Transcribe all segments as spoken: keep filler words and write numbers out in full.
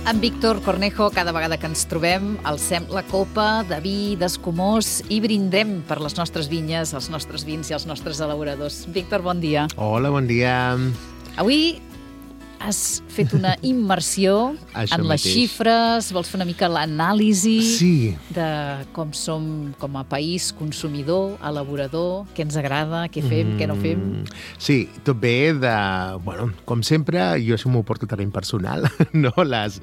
En Víctor Cornejo, cada vegada que ens trobem, alcem la copa de vi d'escumós i brindem per les nostres vinyes, els nostres vins i els nostres elaboradors. Víctor, bon dia. Hola, bon dia. Avui has fet una immersió Això en les mateix. xifres, vols fer una mica l'anàlisi Sí. de com som com a país consumidor, elaborador, què ens agrada, què fem, mm. què no fem. Sí, tot bé de... Bueno, com sempre, jo això m'ho porto terreny personal, no? Les,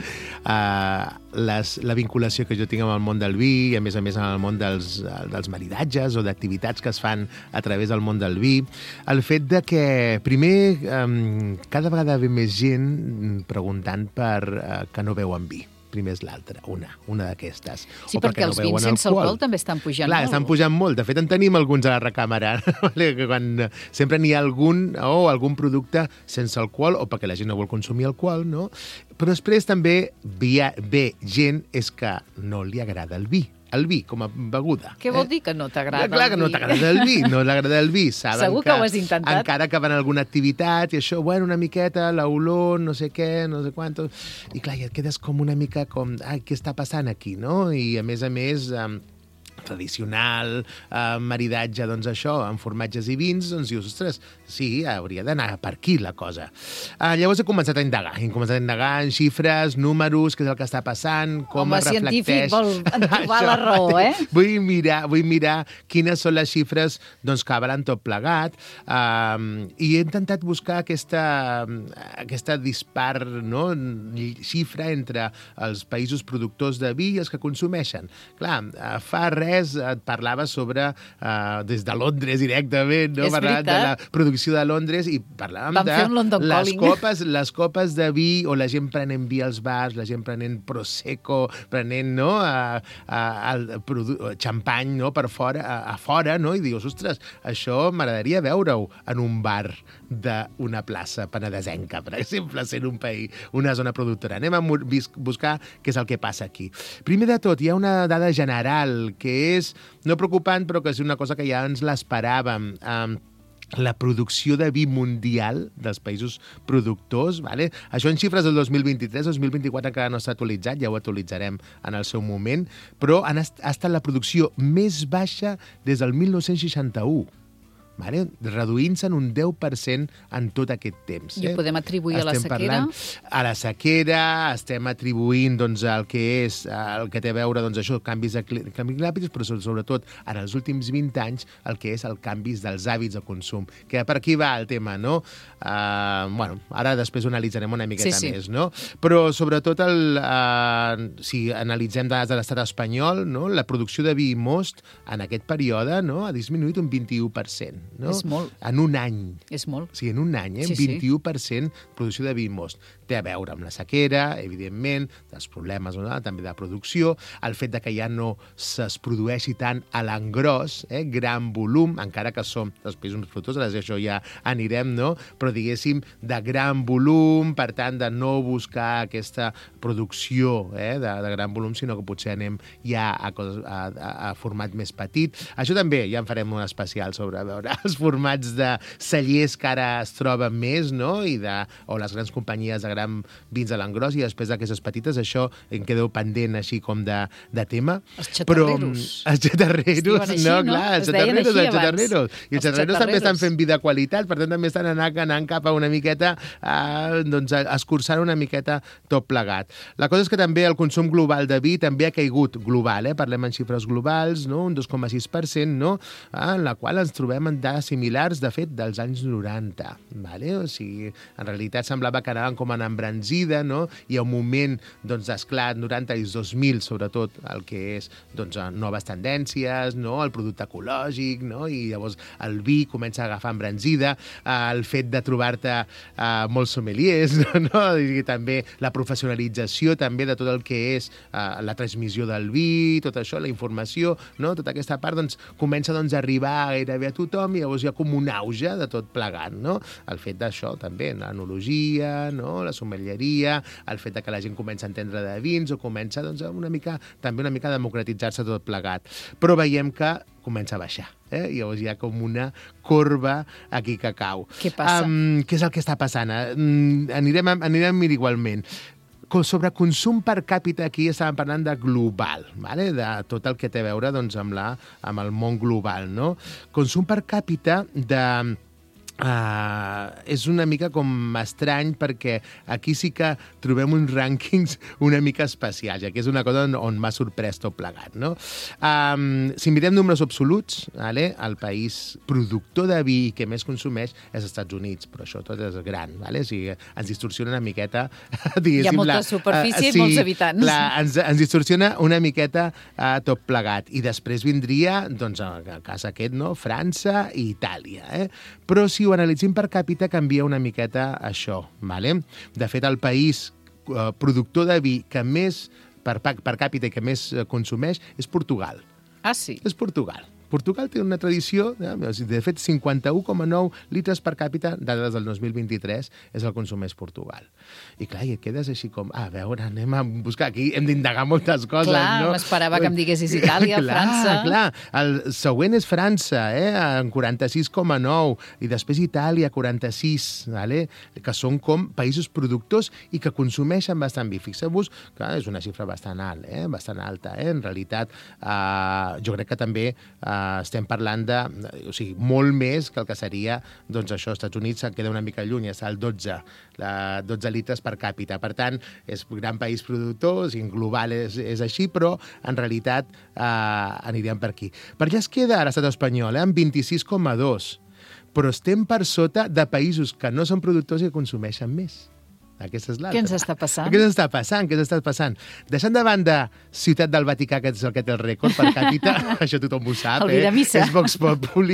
uh, les, la vinculació que jo tinc amb el món del vi i, a més a més, en el món dels, dels maridatges o d'activitats que es fan a través del món del vi. El fet de que, primer, um, cada vegada ve més gent preguntant per uh, que no beuen vi. Primer és l'altra, una, una d'aquestes. Sí, perquè, perquè no els vins sense alcohol. alcohol també estan pujant Clar, molt. estan pujant molt. De fet, en tenim alguns a la recàmera. Quan sempre n'hi ha algun o algun producte sense alcohol o perquè la gent no vol consumir alcohol, no? Però després també ve, ve gent és que no li agrada el vi. El vi, com a beguda. Què vol dir que no t'agrada el vi? Clar que no t'agrada el vi, no t'agrada el vi. Saben Segur que, que ho has intentat. Encara que van a alguna activitat i això, bueno, una miqueta, l'olor, no sé què, no sé quant... I clar, ja et quedes com una mica com, ai, què està passant aquí, no? I a més a més... Um, tradicional, eh, maridatge, doncs això, amb formatges i vins, doncs dius, ostres, sí, hauria d'anar per aquí la cosa. Eh, llavors he començat a indagar, he començat a indagar en xifres, números, què és el que està passant, com Home, es reflecteix... Home, científic vol trobar la raó, eh? Vull mirar, vull mirar quines són les xifres doncs, que avalen tot plegat, eh, i he intentat buscar aquesta, aquesta dispar, no?, xifra entre els països productors de vi i els que consumeixen. Clar, fa res et parlava sobre, uh, des de Londres directament, no? Parlàvem de la producció de Londres i parlàvem Vam de les copes, les copes de vi o la gent prenent vi als bars, la gent prenent prosecco, prenent, no?, uh, uh, el xampany, no?, per fora, a, a fora, no?, i dius, ostres, això m'agradaria veure-ho en un bar d'una plaça penedesenca, per exemple, sent un país, una zona productora. Anem a buscar què és el que passa aquí. Primer de tot, hi ha una dada general que és no preocupant, però que és una cosa que ja ens l'esperàvem. Um, la producció de vi mundial dels països productors, vale? Això en xifres del dos mil vint-i-tres, dos mil vint-i-quatre encara no està actualitzat, ja ho actualitzarem en el seu moment, però han est ha estat la producció més baixa des del mil nou-cents seixanta-u. Vale? Reduint-se en un deu per cent en tot aquest temps. I ho eh? podem atribuir estem a la sequera? A la sequera, estem atribuint doncs, el que és, el que té a veure doncs, això, canvis climàtics, però sobretot en els últims vint anys el que és el canvis dels hàbits de consum. Que per aquí va el tema, no? Uh, bueno, ara després ho analitzarem una miqueta sí, sí. més, no? Però sobretot el, uh, si analitzem dades de l'estat espanyol, no? La producció de vi i most en aquest període, no?, ha disminuït un vint-i-u per cent. No? És molt. En un any. És molt. Sí, en un any, eh? Sí, vint-i-u per cent producció de vi i most. Té a veure amb la sequera, evidentment, dels problemes, no? També de producció, el fet de que ja no es produeixi tant a l'engròs, eh? Gran volum, encara que som dels països productors, ara això ja anirem, no? Però diguéssim, de gran volum, per tant, de no buscar aquesta producció eh? de, de gran volum, sinó que potser anem ja a, coses, a, a, a format més petit. Això també ja en farem un especial sobre veure els formats de cellers que ara es troben més, no? I de, o les grans companyies de gran vins a l'engròs, i després d'aquestes petites, això en quedeu pendent així com de, de tema. Els xatarreros. Però, els xatarreros, així, no? no? Clar, els Es deien xatarreros, així els xatarreros. abans. I els xatarreros també estan fent vi de qualitat, per tant també estan anant, anant cap a una miqueta, eh, doncs, escurçant una miqueta tot plegat. La cosa és que també el consum global de vi també ha caigut global, eh? Parlem en xifres globals, no? Un dos coma sis per cent, no? Ah, en la qual ens trobem en dades similars, de fet, dels anys noranta. Vale? O sigui, en realitat semblava que anaven com en embranzida, no? I a un moment, doncs, esclar, noranta i dos mil, sobretot, el que és doncs, noves tendències, no? El producte ecològic, no? I llavors el vi comença a agafar embranzida, el fet de trobar-te uh, molts sommeliers, no? I també la professionalització també de tot el que és uh, la transmissió del vi, tot això, la informació, no? Tota aquesta part, doncs, comença doncs, a arribar gairebé a tothom i llavors hi ha com un auge de tot plegat, no? El fet d'això també, l'enologia, no? La sommelieria, el fet de que la gent comença a entendre de vins o comença doncs, una mica, també una mica a democratitzar-se tot plegat. Però veiem que comença a baixar. Eh? Llavors hi ha com una corba aquí que cau. Què passa? Um, què és el que està passant? Uh, anirem, a, anirem a mirar igualment. sobre consum per càpita, aquí estàvem parlant de global, vale? De tot el que té a veure doncs, amb, la, amb el món global, no? Consum per càpita de... Uh, és una mica com estrany perquè aquí sí que trobem uns rànquings una mica especials, ja que és una cosa on, on m'ha sorprès tot plegat, no? Um, si mirem números absoluts, vale? El país productor de vi que més consumeix és els Estats Units, però això tot és gran, vale? O sigui, ens distorsiona una miqueta, diguéssim... Hi ha molta la, superfície uh, sí, i molts habitants. La, ens, ens distorsiona una miqueta uh, tot plegat. I després vindria, doncs, el cas aquest, no? França i Itàlia, eh? Però si ho analitzem per càpita canvia una miqueta això, vale? De fet, el país eh, productor de vi que més per, per càpita i que més consumeix és Portugal. Ah, sí? És Portugal. Portugal té una tradició, de fet, cinquanta-u coma nou litres per càpita, dades del dos mil vint-i-tres, és el consumeix Portugal. I clar, i et quedes així com, a veure, anem a buscar aquí, hem d'indagar moltes coses, clar, no? Clar, m'esperava que em diguessis Itàlia, clar, França... Clar, el següent és França, eh, en quaranta-sis coma nou, i després Itàlia, quaranta-sis, vale? Que són com països productors i que consumeixen bastant vi. Fixeu-vos que és una xifra bastant alta, eh, bastant alta, eh? En realitat, eh, jo crec que també eh, estem parlant de, o sigui, molt més que el que seria, doncs això, als Estats Units se'n queda una mica lluny, està al dotze, la, dotze litres per càpita. Per tant, és un gran país productor, o sigui, en global és, és així, però en realitat eh, aniríem per aquí. Per allà es queda l'estat espanyol, eh, amb vint-i-sis coma dos, però estem per sota de països que no són productors i que consumeixen més. Aquesta és l'altra. Què ens està passant? Què ens està passant? Què ens està passant? Deixant de banda Ciutat del Vaticà, que és el que té el rècord per càpita, això tothom ho sap, el vi de missa. És Vox Populi.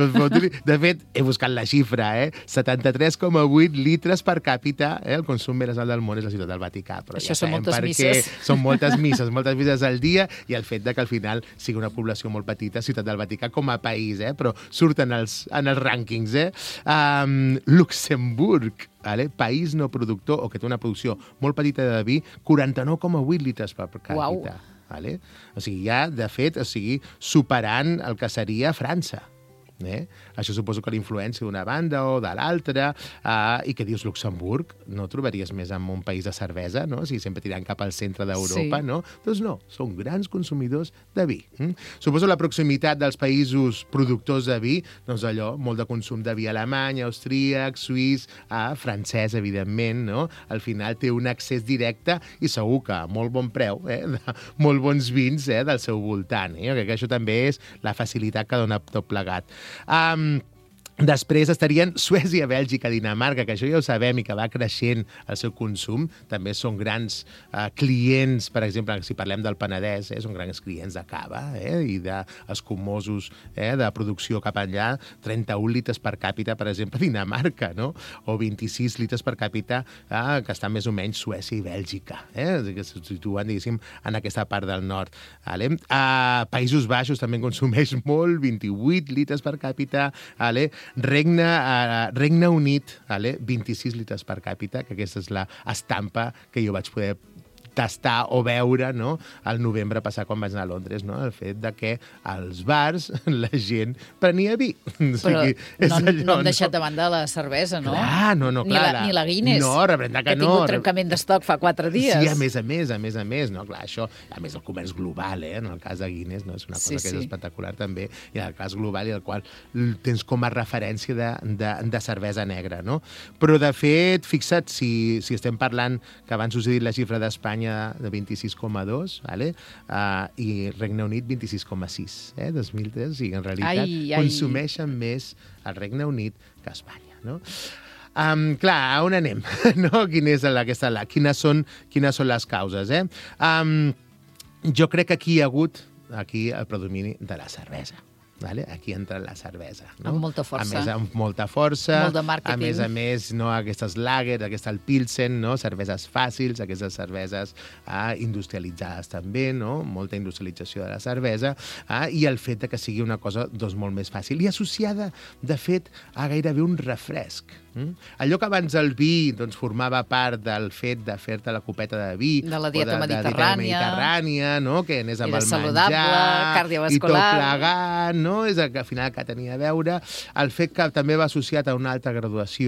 De fet, he buscat la xifra, eh? setanta-tres coma vuit litres per càpita, eh? El consum més alt del món és la Ciutat del Vaticà. Però això ja són moltes misses. Són moltes misses, moltes misses al dia, i el fet de que al final sigui una població molt petita, Ciutat del Vaticà com a país, eh? Però surten els, en els rànquings, eh? Um, Luxemburg, vale? País no productor o que té una producció molt petita de vi, quaranta-nou coma vuit litres per càpita. Uau. Vale? O sigui, ja, de fet, o sigui, superant el que seria França. Eh? Això suposo que la influència d'una banda o de l'altra, eh, i que dius Luxemburg, no trobaries més en un país de cervesa, no? O sigui, sempre tirant cap al centre d'Europa, sí. No? Doncs no, són grans consumidors de vi. Mm? Suposo la proximitat dels països productors de vi, doncs allò, molt de consum de vi alemany, austríac, suís, eh, francès, evidentment, no? Al final té un accés directe i segur que a molt bon preu, eh? De molt bons vins, eh? Del seu voltant. Eh? Jo crec que això també és la facilitat que dona tot plegat. Um, Després estarien Suècia, Bèlgica, Dinamarca, que això ja ho sabem i que va creixent el seu consum. També són grans eh, clients, per exemple, si parlem del Penedès, eh, són grans clients de cava eh, i d'escumosos eh, de producció cap allà. trenta-un litres per càpita, per exemple, Dinamarca, no? O vint-i-sis litres per càpita, eh, que estan més o menys Suècia i Bèlgica, eh, que se situen, diguéssim, en aquesta part del nord. Vale? Uh, Països Baixos també consumeix molt, vint-i-vuit litres per càpita, vale? Regne, uh, Regne Unit, vale? vint-i-sis litres per càpita, que aquesta és la estampa que jo vaig poder tastar o veure, no? El novembre passat quan vaig anar a Londres, no? El fet de que als bars la gent prenia vi. Però o sigui, no, allò, no hem deixat no? de banda la cervesa, no? Clar, no, no, clar. Ni la, ni la Guinness. No, rebrenda que, que no. Que ha tingut no. trencament d'estoc fa quatre dies. Sí, a més a més, a més a més, no? Clar, això, a més el comerç global, eh? En el cas de Guinness, no? És una cosa sí, que és sí. espectacular també, i en el cas global i el qual tens com a referència de, de, de cervesa negra, no? Però, de fet, fixa't, si, si estem parlant, que abans us he dit la xifra d'Espanya de vint-i-sis coma dos, vale? uh, i Regne Unit vint-i-sis coma sis, eh? dos mil tres, o sigui, en realitat ai, ai. consumeixen més el Regne Unit que Espanya, no? Um, clar, on anem? No? Quina és la, aquesta, la, quines, són, quines són les causes? Eh? Um, jo crec que aquí hi ha hagut aquí el predomini de la cervesa. Vale? Aquí entra la cervesa. No? Amb molta força. A més, amb molta força. Molt de màrqueting. A més a més, no, aquestes lager, aquesta el pilsen, no? Cerveses fàcils, aquestes cerveses ah, industrialitzades també, no? Molta industrialització de la cervesa, ah, i el fet de que sigui una cosa doncs, molt més fàcil. I associada, de fet, a gairebé un refresc. Mm? Allò que abans el vi doncs, formava part del fet de fer-te la copeta de vi, de la dieta de, mediterrània, de dieta mediterrània, no? Que anés amb el saludable, menjar cardiovascular, i tot plegat, no? És el que al final que tenia a veure el fet que també va associat a una alta graduació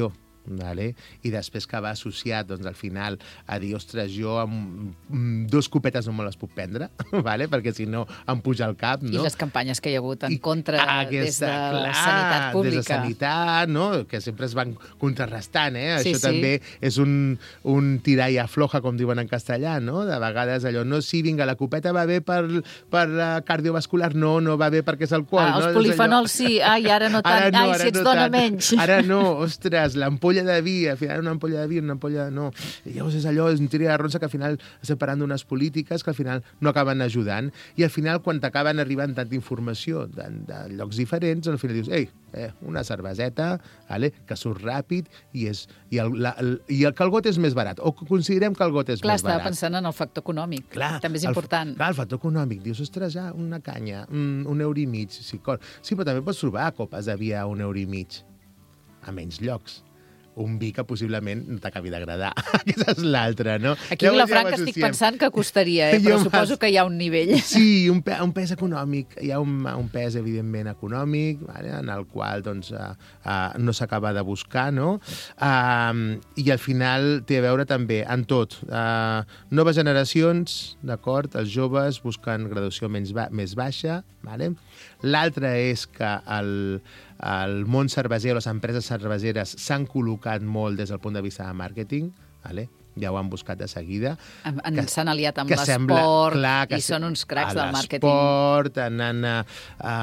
vale? I després que va associat, doncs, al final, a dir, ostres, jo amb dos copetes no me les puc prendre, vale? Perquè si no em puja el cap, no? I les campanyes que hi ha hagut en contra aquesta, des de clar, la sanitat pública. Des de sanitat, no? Que sempre es van contrarrestant, eh? Sí, Això sí. també és un, un tirar i afloja, com diuen en castellà, no? De vegades allò, no, sí, vinga, la copeta va bé per, per cardiovascular, no, no va bé perquè és alcohol. Ah, no? els polifenols sí, ai, ara no tant, ara no, ai, ara si ets no dona tant. menys. Ara no, ostres, l'ampolla de vi, al final una ampolla de vi, una ampolla de... No. I llavors és allò, és un tira de ronça que al final estem parlant d'unes polítiques que al final no acaben ajudant. I al final, quan t'acaben arribant tanta informació de, de llocs diferents, al final dius, ei, eh, una cerveseta, vale, que surt ràpid i, és, i, el, la, el, i el, que el got és més barat, o que considerem que el got és Clar, més barat. estava pensant en el factor econòmic. Clar, també és important. El, clar, el factor econòmic. Dius, ostres, ja, una canya, un, un euro i mig. Sí, sí, però també pots trobar copes de vi a un euro i mig, a menys llocs. Un vi que possiblement no t'acabi d'agradar. Aquesta és l'altra, no? Aquí a Vilafranca estic pensant que costaria, eh? però suposo que hi ha un nivell. Sí, un, pe un pes econòmic. Hi ha un, un pes, evidentment, econòmic, vale? En el qual doncs, uh, uh, no s'acaba de buscar, no? Uh, I al final té a veure també en tot. Uh, noves generacions, d'acord? Els joves busquen graduació menys ba més baixa, vale? L'altre és que el, el món cerveser o les empreses cerveseres s'han col·locat molt des del punt de vista de màrqueting, vale? Ja ho han buscat de seguida. S'han aliat amb l'esport i són uns cracs del màrqueting. L'esport, anant a... a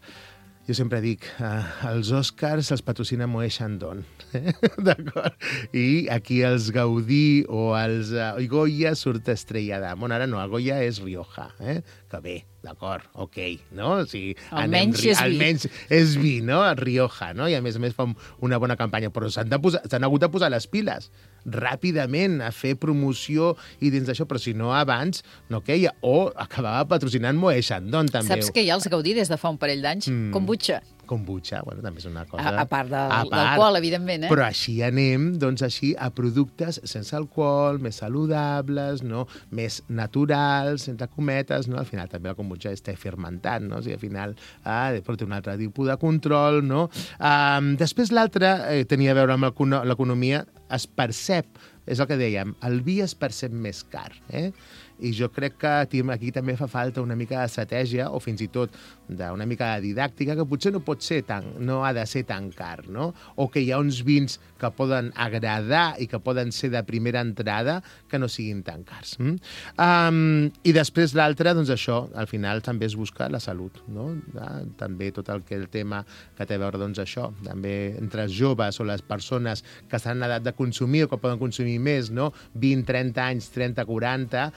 jo sempre dic, uh, els Oscars els patrocina Moët Chandon, eh? D'acord? I aquí els Gaudí o els uh, Goya surt Estrella d'Am. Bueno, ara no, el Goya és Rioja, eh? Que bé, d'acord, ok, no? O sigui, almenys anem, és vi. Almenys és vi, no? Rioja, no? I a més a més fa una bona campanya, però s'han hagut de posar les piles ràpidament a fer promoció i dins d'això, però si no abans no queia, o acabava patrocinant Moët Chandon també. Saps que hi ha els Gaudí des de fa un parell d'anys? Mm. Kombucha. Kombucha, bueno, també és una cosa... A, a part de l'alcohol, evidentment, eh? Però així anem, doncs així, a productes sense alcohol, més saludables, no? Més naturals, entre cometes, no? Al final també la kombucha està fermentant, no? O sigui, al final ah, però té un altre tipus de control, no? Um, després l'altre eh, tenia a veure amb l'economia, es percep, és el que dèiem, el vi es percep més car, eh? I jo crec que aquí també fa falta una mica d'estratègia o fins i tot d'una mica de didàctica que potser no pot ser tan, no ha de ser tan car, no? O que hi ha uns vins que poden agradar i que poden ser de primera entrada que no siguin tan cars. Mm? Um, I després l'altre, doncs això, al final també es busca la salut, no? Ah, també tot el que el tema que té a veure, doncs això, també entre els joves o les persones que estan en edat de consumir o que poden consumir més, no? vint, trenta anys, trenta, quaranta,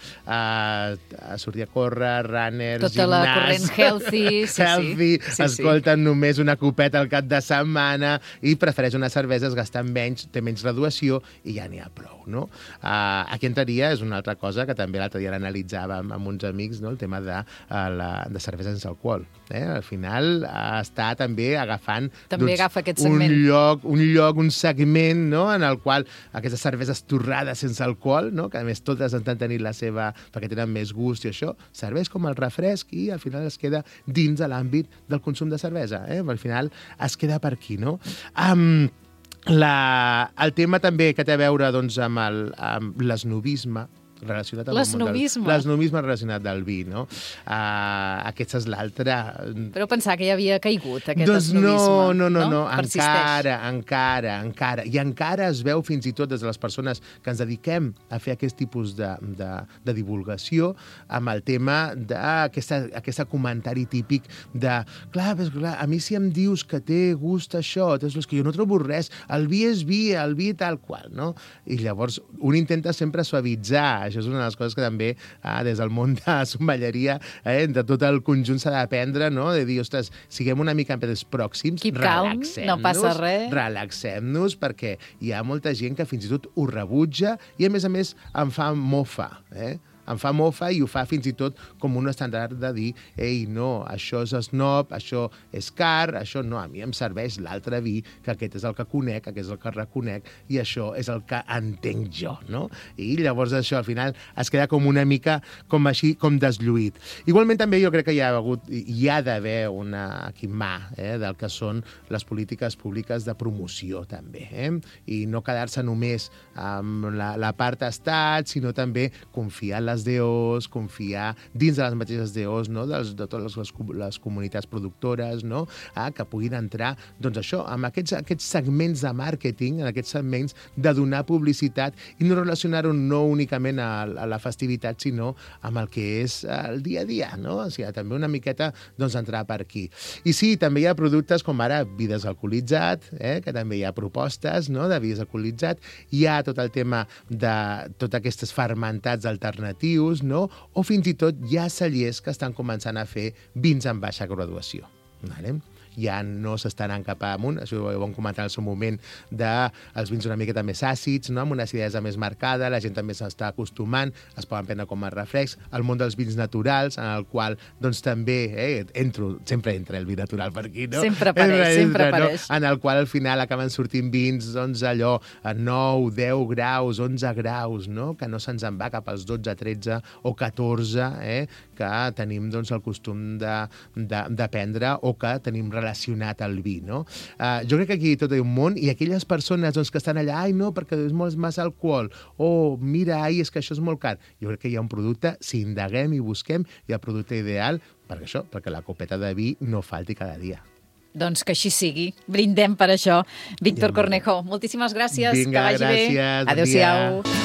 a, a sortir a córrer, runners, tota gimnàs... la corrent healthy, sí, healthy, sí. sí escolten sí. només una copeta al cap de setmana i prefereix unes cerveses, gastar menys, té menys graduació i ja n'hi ha prou, no? Uh, aquí entraria, és una altra cosa que també l'altre dia l'analitzàvem amb uns amics, no? El tema de, uh, la, de cervesa sense alcohol. Eh? Al final uh, està també agafant també doncs, agafa aquest segment. un lloc, un lloc, un segment, no? En el qual aquestes cerveses torrades sense alcohol, no? Que a més totes han tenir la seva perquè tenen més gust i això, serveix com el refresc i al final es queda dins de l'àmbit del consum de cervesa. Eh? Al final es queda per aquí, no? Um, la, el tema també que té a veure doncs, amb el, amb l'esnovisme, relacionat amb l'esnovisme. L'esnovisme relacionat del vi, no? Uh, aquesta és l'altra... Però pensar que ja havia caigut aquest doncs esnovisme. No, no, no, no, no. encara, encara, encara. I encara es veu fins i tot des de les persones que ens dediquem a fer aquest tipus de, de, de divulgació amb el tema d'aquest comentari típic de, clar, pues, clar, a mi si em dius que té gust això, és que jo no trobo res, el vi és vi, el vi tal qual, no? I llavors un intenta sempre suavitzar. Això és una de les coses que també, ah, des del món de sommelleria, eh, de tot el conjunt s'ha d'aprendre, no? De dir, ostres, siguem una mica més pròxims, relaxem-nos, no passa res. Relaxem-nos, perquè hi ha molta gent que fins i tot ho rebutja i, a més a més, em fa mofa, eh? em fa mofa i ho fa fins i tot com un estàndard de dir ei, no, això és snob, això és car, això no, a mi em serveix l'altre vi, que aquest és el que conec, aquest és el que reconec, i això és el que entenc jo, no? I llavors això al final es queda com una mica com així, com deslluït. Igualment també jo crec que hi ha hagut, hi ha d'haver una quimà eh, del que són les polítiques públiques de promoció també, eh? I no quedar-se només amb la, la part estat, sinó també confiar en les D Os, confiar dins de les mateixes D Os, no? Dels, de totes les, les comunitats productores, no? Ah, que puguin entrar, doncs això, amb aquests, aquests segments de màrqueting, en aquests segments de donar publicitat i no relacionar-ho no únicament a, a la festivitat, sinó amb el que és el dia a dia, no? O sigui, també una miqueta doncs, entrar per aquí. I sí, també hi ha productes com ara vi desalcoholitzat, eh? Que també hi ha propostes no? De vi desalcoholitzat, hi ha tot el tema de totes aquestes fermentats alternatius, no? O fins i tot hi ha cellers que estan començant a fer vins amb baixa graduació. Vale? Ja no s'estan anant cap amunt, això ho vam comentar en el seu moment, dels vins una miqueta més àcids, no? Amb una acidesa més marcada, la gent també s'està acostumant, es poden prendre com a refrex, el món dels vins naturals, en el qual doncs també, eh, entro, sempre entra el vi natural per aquí, no? Sempre apareix, entra, sempre entra, apareix. No? En el qual al final acaben sortint vins, doncs allò, a nou, deu graus, onze graus, no? Que no se'ns en va cap als dotze, tretze o catorze, eh? Que tenim doncs el costum de, de, de prendre o que tenim relacionat al vi, no? Uh, jo crec que aquí tot hi ha un món i aquelles persones doncs, que estan allà, ai, no, perquè és molt massa alcohol, o mira, ai, és que això és molt car. Jo crec que hi ha un producte, si indaguem i busquem, hi ha el producte ideal, perquè això, perquè la copeta de vi no falti cada dia. Doncs que així sigui. Brindem per això. Víctor Cornejo, moltíssimes gràcies. Vinga, que vagi gràcies, bé. Adéu-siau.